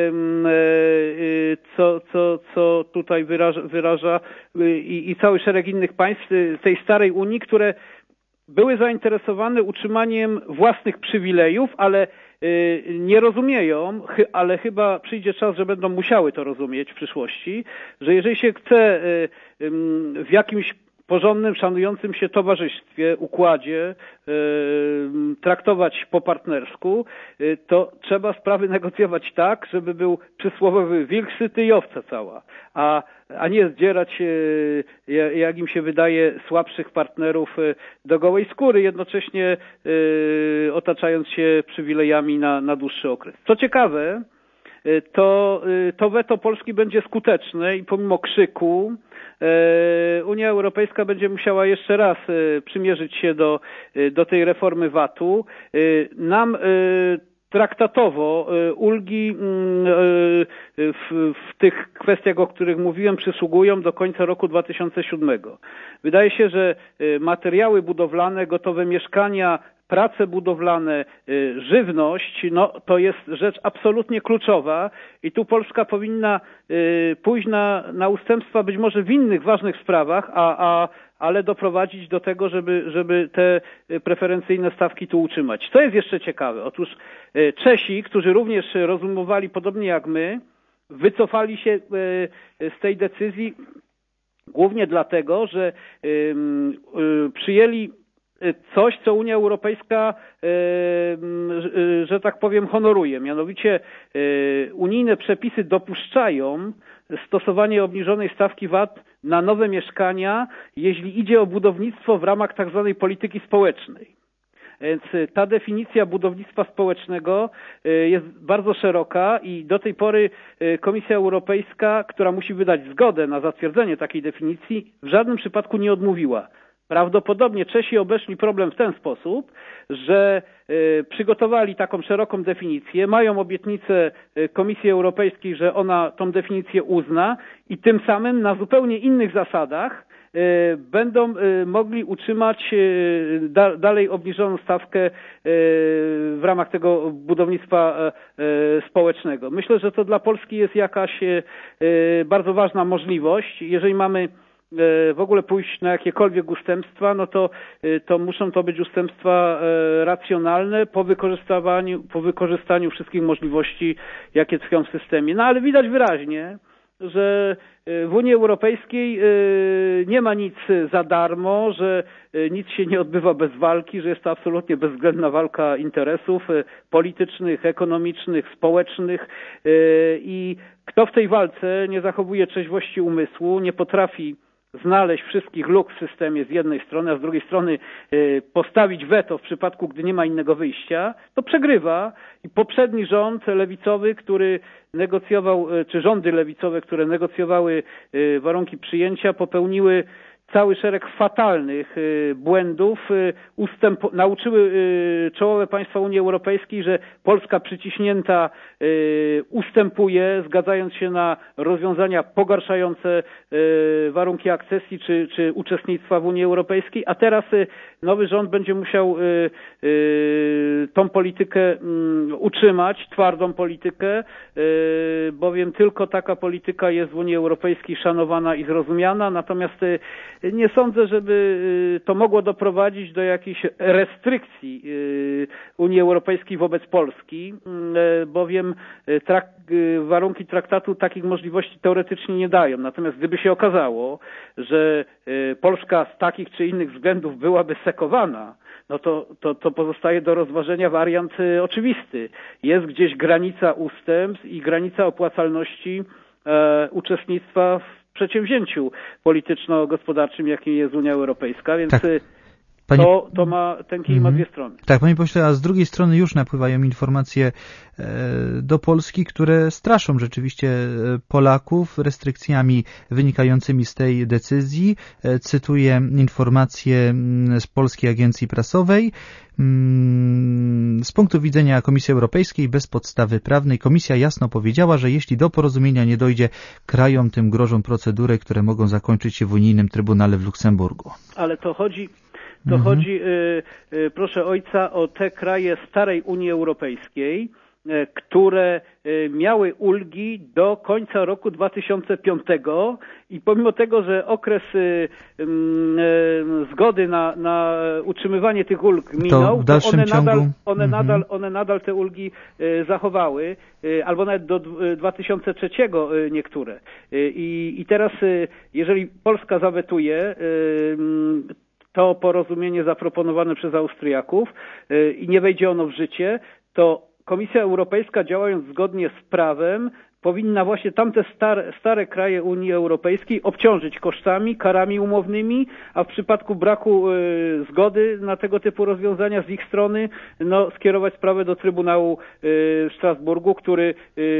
co, co, co tutaj wyraża, wyraża i, i cały szereg innych państw tej starej Unii, które były zainteresowane utrzymaniem własnych przywilejów, ale nie rozumieją, ale chyba przyjdzie czas, że będą musiały to rozumieć w przyszłości, że jeżeli się chce w jakimś porządnym, szanującym się towarzystwie, układzie traktować po partnersku, to trzeba sprawy negocjować tak, żeby był przysłowiowy wilk syty i owca cała, a, a nie zdzierać, jak im się wydaje, słabszych partnerów do gołej skóry, jednocześnie otaczając się przywilejami na, na dłuższy okres. Co ciekawe, to, to weto Polski będzie skuteczne i pomimo krzyku Unia Europejska będzie musiała jeszcze raz przymierzyć się do, do tej reformy V A T-u. Nam traktatowo ulgi w, w tych kwestiach, o których mówiłem, przysługują do końca roku dwa tysiące siódmego. Wydaje się, że materiały budowlane, gotowe mieszkania, prace budowlane, żywność, no to jest rzecz absolutnie kluczowa i tu Polska powinna pójść na, na ustępstwa być może w innych ważnych sprawach, a, a, ale doprowadzić do tego, żeby, żeby te preferencyjne stawki tu utrzymać. Co jest jeszcze ciekawe? Otóż Czesi, którzy również rozumowali podobnie jak my, wycofali się z tej decyzji głównie dlatego, że przyjęli coś, co Unia Europejska, że tak powiem, honoruje. Mianowicie unijne przepisy dopuszczają stosowanie obniżonej stawki V A T na nowe mieszkania, jeśli idzie o budownictwo w ramach tak zwanej polityki społecznej. Więc ta definicja budownictwa społecznego jest bardzo szeroka i do tej pory Komisja Europejska, która musi wydać zgodę na zatwierdzenie takiej definicji, w żadnym przypadku nie odmówiła. Prawdopodobnie Czesi obeszli problem w ten sposób, że y, przygotowali taką szeroką definicję, mają obietnicę Komisji Europejskiej, że ona tą definicję uzna i tym samym na zupełnie innych zasadach y, będą y, mogli utrzymać y, da, dalej obniżoną stawkę y, w ramach tego budownictwa y, y, społecznego. Myślę, że to dla Polski jest jakaś y, y, bardzo ważna możliwość. Jeżeli mamy w ogóle pójść na jakiekolwiek ustępstwa, no to, to muszą to być ustępstwa racjonalne po wykorzystaniu, po wykorzystaniu wszystkich możliwości, jakie tkwią w systemie. No ale widać wyraźnie, że w Unii Europejskiej nie ma nic za darmo, że nic się nie odbywa bez walki, że jest to absolutnie bezwzględna walka interesów politycznych, ekonomicznych, społecznych i kto w tej walce nie zachowuje trzeźwości umysłu, nie potrafi znaleźć wszystkich luk w systemie z jednej strony, a z drugiej strony postawić weto w przypadku, gdy nie ma innego wyjścia, to przegrywa. I poprzedni rząd lewicowy, który negocjował, czy rządy lewicowe, które negocjowały warunki przyjęcia, popełniły cały szereg fatalnych błędów, ustęp, nauczyły czołowe państwa Unii Europejskiej, że Polska przyciśnięta ustępuje, zgadzając się na rozwiązania pogarszające warunki akcesji czy, czy uczestnictwa w Unii Europejskiej, a teraz nowy rząd będzie musiał tą politykę utrzymać, twardą politykę, bowiem tylko taka polityka jest w Unii Europejskiej szanowana i zrozumiana, natomiast nie sądzę, żeby to mogło doprowadzić do jakichś restrykcji Unii Europejskiej wobec Polski, bowiem trak, warunki traktatu takich możliwości teoretycznie nie dają. Natomiast gdyby się okazało, że Polska z takich czy innych względów byłaby sekowana, no to, to, to pozostaje do rozważenia wariant oczywisty. Jest gdzieś granica ustępstw i granica opłacalności e, uczestnictwa w przedsięwzięciu polityczno-gospodarczym, jakim jest Unia Europejska, więc tak. Panie... to, to ma, ten kij ma dwie strony. Tak, panie pośle, a z drugiej strony już napływają informacje do Polski, które straszą rzeczywiście Polaków restrykcjami wynikającymi z tej decyzji. Cytuję informacje z Polskiej Agencji Prasowej. Z punktu widzenia Komisji Europejskiej bez podstawy prawnej Komisja jasno powiedziała, że jeśli do porozumienia nie dojdzie, krajom tym grożą procedury, które mogą zakończyć się w unijnym Trybunale w Luksemburgu. Ale to chodzi... To mhm. chodzi, y, y, proszę ojca, o te kraje starej Unii Europejskiej, y, które y, miały ulgi do końca roku dwa tysiące piątego i pomimo tego, że okres y, y, y, zgody na, na utrzymywanie tych ulg minął, to, to one, ciągu... nadal, one, mhm. nadal, one nadal te ulgi y, zachowały, y, albo nawet do dwa tysiące trzeciego y, niektóre. Y, I teraz, y, jeżeli Polska zawetuje, y, to porozumienie zaproponowane przez Austriaków yy, i nie wejdzie ono w życie, to Komisja Europejska, działając zgodnie z prawem, powinna właśnie tamte stare, stare kraje Unii Europejskiej obciążyć kosztami, karami umownymi, a w przypadku braku y, zgody na tego typu rozwiązania z ich strony, no, skierować sprawę do Trybunału y, w Strasburgu, który,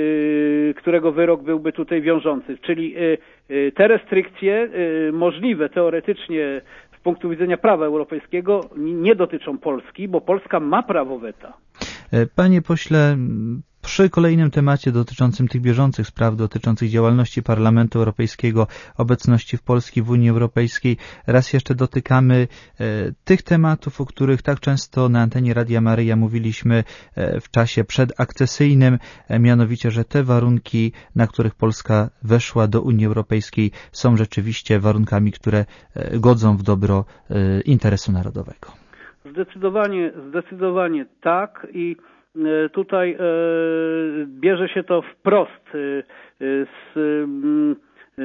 y, którego wyrok byłby tutaj wiążący. Czyli y, y, te restrykcje y, możliwe teoretycznie z punktu widzenia prawa europejskiego nie dotyczą Polski, bo Polska ma prawo weta. Panie pośle, przy kolejnym temacie dotyczącym tych bieżących spraw, dotyczących działalności Parlamentu Europejskiego, obecności w Polski w Unii Europejskiej, raz jeszcze dotykamy e, tych tematów, o których tak często na antenie Radia Maryja mówiliśmy e, w czasie przedakcesyjnym, e, mianowicie, że te warunki, na których Polska weszła do Unii Europejskiej, są rzeczywiście warunkami, które e, godzą w dobro e, interesu narodowego. Zdecydowanie, zdecydowanie tak i tutaj e, bierze się to wprost e, z e,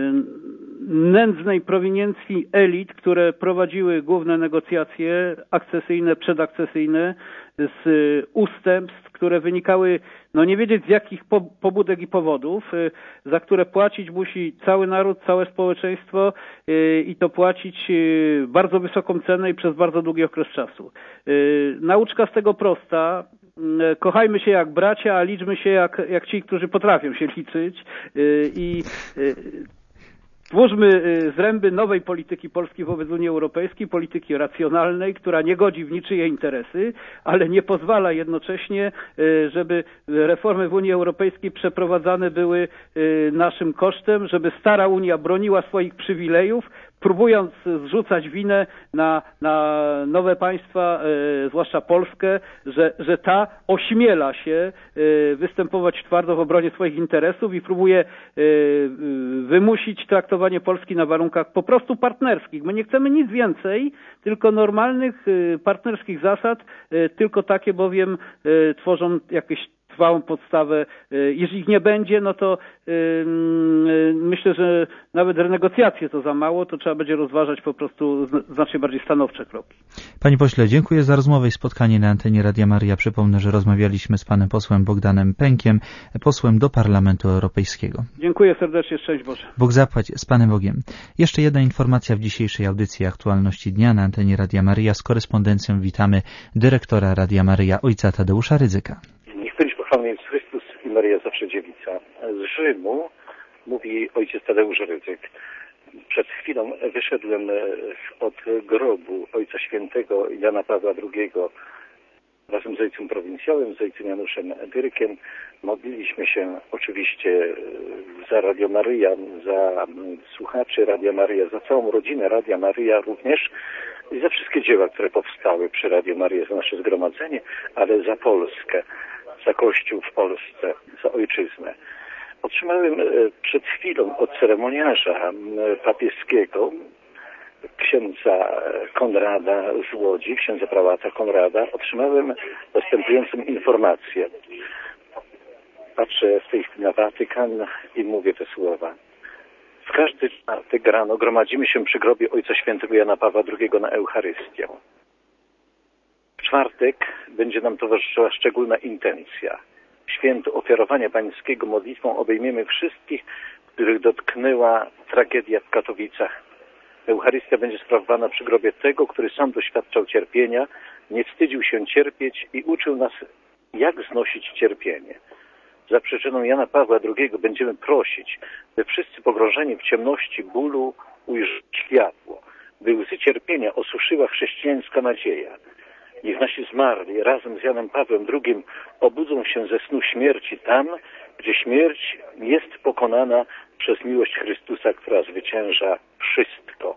nędznej prowiniencji elit, które prowadziły główne negocjacje akcesyjne, przedakcesyjne, z ustępstw, które wynikały, no nie wiedzieć z jakich po, pobudek i powodów, y, za które płacić musi cały naród, całe społeczeństwo y, i to płacić y, bardzo wysoką cenę i przez bardzo długi okres czasu. Y, nauczka z tego prosta. Y, kochajmy się jak bracia, a liczmy się jak, jak ci, którzy potrafią się liczyć y, i y, Twórzmy zręby nowej polityki Polski wobec Unii Europejskiej, polityki racjonalnej, która nie godzi w niczyje interesy, ale nie pozwala jednocześnie, żeby reformy w Unii Europejskiej przeprowadzane były naszym kosztem, żeby stara Unia broniła swoich przywilejów, próbując zrzucać winę na, na nowe państwa, e, zwłaszcza Polskę, że, że ta ośmiela się e, występować twardo w obronie swoich interesów i próbuje e, wymusić traktowanie Polski na warunkach po prostu partnerskich. My nie chcemy nic więcej, tylko normalnych e, partnerskich zasad, e, tylko takie bowiem e, tworzą jakieś trwałą podstawę. Jeżeli ich nie będzie, no to yy, myślę, że nawet renegocjacje to za mało, to trzeba będzie rozważać po prostu znacznie bardziej stanowcze kroki. Panie pośle, dziękuję za rozmowę i spotkanie na antenie Radia Maryja. Przypomnę, że rozmawialiśmy z panem posłem Bogdanem Pękiem, posłem do Parlamentu Europejskiego. Dziękuję serdecznie, szczęść Boże. Bóg zapłać, z Panem Bogiem. Jeszcze jedna informacja w dzisiejszej audycji Aktualności Dnia na antenie Radia Maryja. Z korespondencją witamy dyrektora Radia Maryja, ojca Tadeusza Rydzyka. Chwalony jest Chrystus i Maryja zawsze dziewica. Z Rzymu mówi ojciec Tadeusz Rydzyk. Przed chwilą wyszedłem od grobu Ojca Świętego Jana Pawła drugiego razem z ojcem prowincjałem, z ojcem Januszem Dyrkiem. Modliliśmy się oczywiście za Radio Maryja, za słuchaczy Radia Maryja, za całą rodzinę Radia Maryja również i za wszystkie dzieła, które powstały przy Radio Maryja, za nasze zgromadzenie, ale za Polskę, za Kościół w Polsce, za ojczyznę. Otrzymałem przed chwilą od ceremoniarza papieskiego, księdza Konrada z Łodzi, księdza prałata Konrada, otrzymałem następującą informację. Patrzę w tej chwili na Watykan i mówię te słowa. W każdy czwartek rano gromadzimy się przy grobie Ojca Świętego Jana Pawła drugiego na Eucharystię. W czwartek będzie nam towarzyszyła szczególna intencja. Święto ofiarowania pańskiego modlitwą obejmiemy wszystkich, których dotknęła tragedia w Katowicach. Eucharystia będzie sprawowana przy grobie tego, który sam doświadczał cierpienia, nie wstydził się cierpieć i uczył nas, jak znosić cierpienie. Za przyczyną Jana Pawła drugiego będziemy prosić, by wszyscy pogrążeni w ciemności bólu ujrzeli światło, by łzy cierpienia osuszyła chrześcijańska nadzieja. Niech nasi zmarli razem z Janem Pawłem drugim obudzą się ze snu śmierci tam, gdzie śmierć jest pokonana przez miłość Chrystusa, która zwycięża wszystko.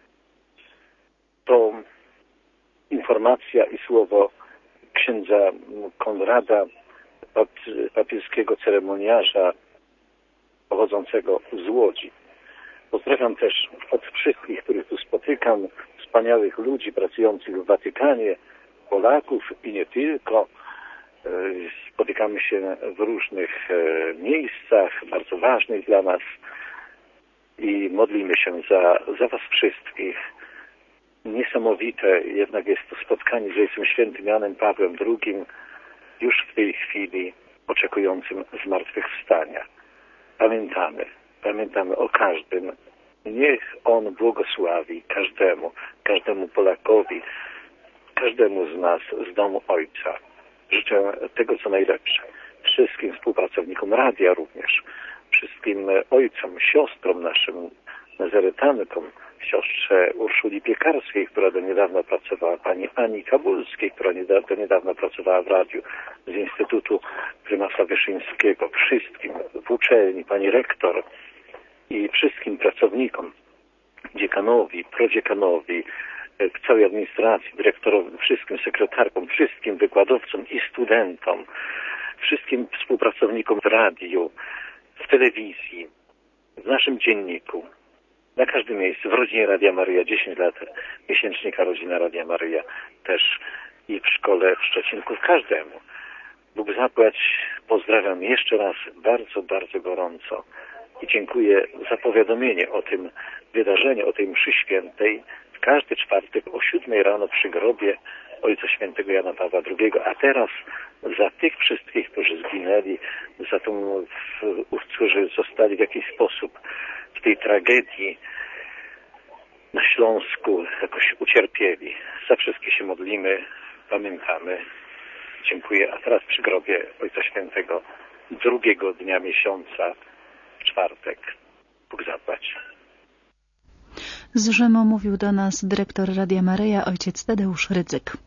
To informacja i słowo księdza Konrada, papieskiego ceremoniarza pochodzącego z Łodzi. Pozdrawiam też od wszystkich, których tu spotykam, wspaniałych ludzi pracujących w Watykanie, Polaków i nie tylko. Spotykamy się w różnych miejscach, bardzo ważnych dla nas i modlimy się za, za was wszystkich. Niesamowite jednak jest to spotkanie z Ojcem Świętym Janem Pawłem drugim, już w tej chwili oczekującym zmartwychwstania. Pamiętamy, pamiętamy o każdym. Niech On błogosławi każdemu, każdemu Polakowi, każdemu z nas z domu Ojca. Życzę tego, co najlepsze. Wszystkim współpracownikom radia również, wszystkim ojcom, siostrom naszym, nazaretankom, siostrze Urszuli Piekarskiej, która do niedawna pracowała, pani Ani Kabulskiej, która do niedawna pracowała w radiu z Instytutu Prymasa Wyszyńskiego, wszystkim w uczelni, pani rektor i wszystkim pracownikom, dziekanowi, prodziekanowi, całej administracji, dyrektorowi, wszystkim sekretarkom, wszystkim wykładowcom i studentom, wszystkim współpracownikom w radiu, w telewizji, w naszym dzienniku, na każdym miejscu, w rodzinie Radia Maryja, dziesięć lat miesięcznika Rodzina Radia Maryja, też i w szkole w Szczecinku, każdemu. Bóg zapłać, pozdrawiam jeszcze raz bardzo, bardzo gorąco i dziękuję za powiadomienie o tym wydarzeniu, o tej mszy świętej w każdy czwartek o siódmej rano przy grobie Ojca Świętego Jana Pawła drugiego, a teraz za tych wszystkich, którzy zginęli, za tą, którzy zostali w jakiś sposób w tej tragedii na Śląsku jakoś ucierpieli. Za wszystkich się modlimy, pamiętamy. Dziękuję. A teraz przy grobie Ojca Świętego drugiego dnia miesiąca w czwartek. Bóg zapłać. Z Rzymu mówił do nas dyrektor Radia Maryja ojciec Tadeusz Rydzyk.